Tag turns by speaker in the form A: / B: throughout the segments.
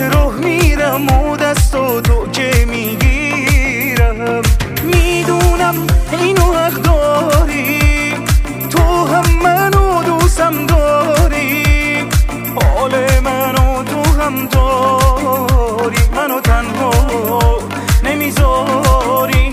A: که راه میرم و دست تو که میگیرم. میدونم اینو حق داری، تو هم منو دوستم داری، حال منو تو هم داری، منو تنها نمیذاری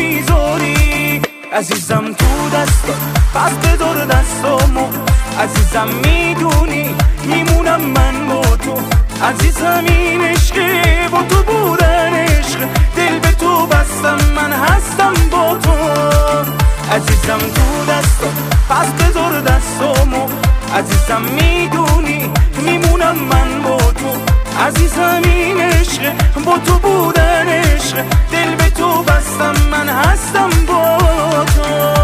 A: عزیزم تو دستا، پس بذار دستامو عزیزم، میدونی میمونم من با تو عزیزم. این عشقه با تو بودن عشق، دل به تو بستم من هستم با تو عزیزم تو دستا، پس بذار دستامو عزیزم، میدونی میمونم من با تو عزیزم. این عشق با تو بودن عشق، دل به تو بستم من هستم با تو.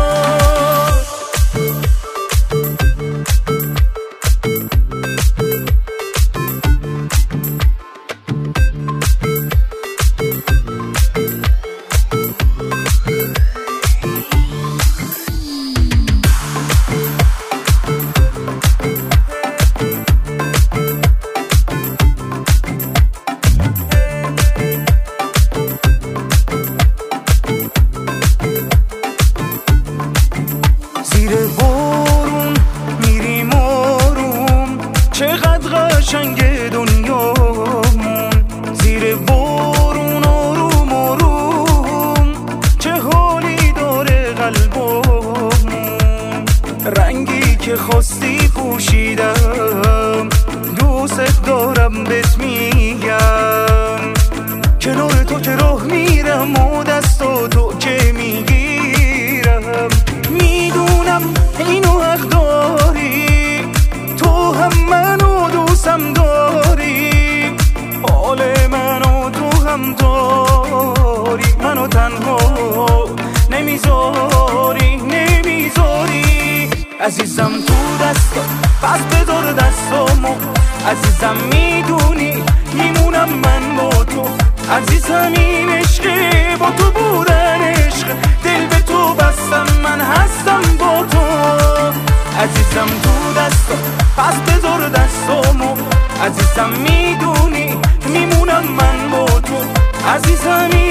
A: زیر بارون میریم آروم، چقدر قشنگ دنیامون. زیر بارون آروم آروم، چه حالی داره قلبمون. رنگی که خواستی پوشیدم، دوست دارم بهت میگم. کنار تو که راه میرم و دست تو که میگیرم. میدونم اینو حق داری، تو هم منو دوستم داری، حال منو تو هم داری، منو تنها نمیذاری عزیزم تو دستا، پس بذار دستامو عزیزم، میدونی میمونم من با تو عزیزم. این عشقه با تو بودن عشق، دل به تو بستم من هستم با تو عزیزم تو دستا، پس بذار دستامو عزیزم، میدونی میمونم من با تو عزیزم.